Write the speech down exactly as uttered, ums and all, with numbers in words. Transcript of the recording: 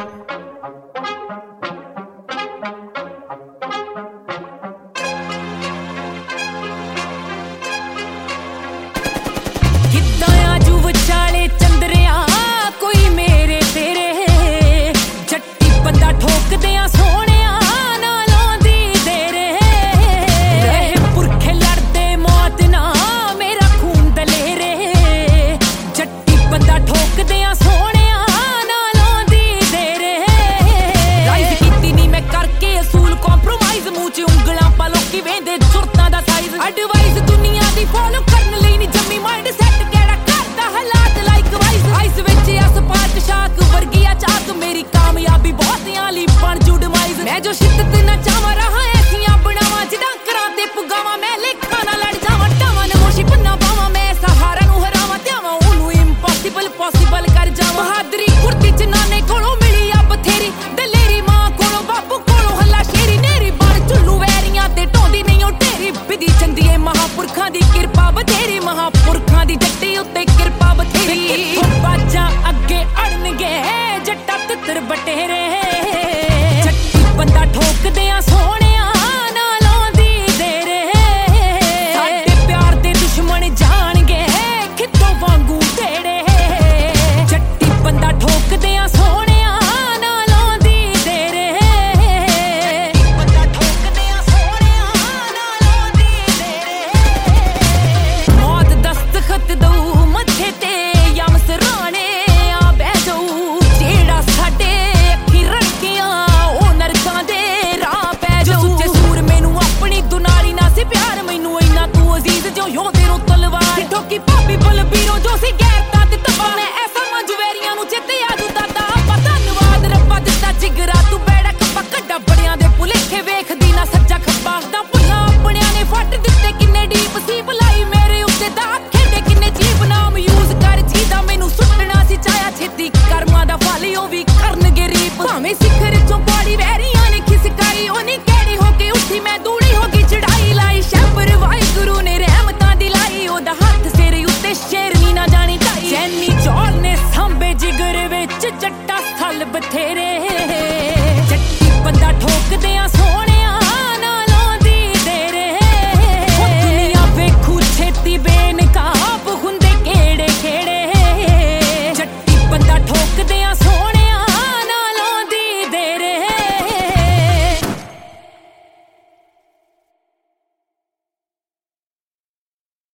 advice दुनिया दी follow करन लई नी जम्मी माइंड सैट केड़ा करदा हालात लाइक वाइस आइस विच असपार्क शाक वर्गिया चाक मेरी कामयाबी बहुतियां ली बन जुड़ माइज मैं जो शिद्दत ना चावा रहा ऐसियां बनावा जिदां करां ते पुगावा मैं लेखा ना लड़ जावा टावा नमोशी पन्ना पावा मैं सहारा नु हरावा त्यावा ओनू इंपॉसिबल पॉसिबल कर जावा बहादरी कुर्ती च नाने कोलों मिली आ बथेरी दलेरी मां कोलों बापू कोलों हल्ला शेरी नेरी बन चुल्लू वैरियां ते ढोंदी नहीं ओ ढेरी बिदी चंदी ए महापुरखां दी किरपा बथेरी महापुरखां दी जट्टी उत्ते किरपा बथेरी बाजा अगे अड़नगे जट्टा तितर बटेरे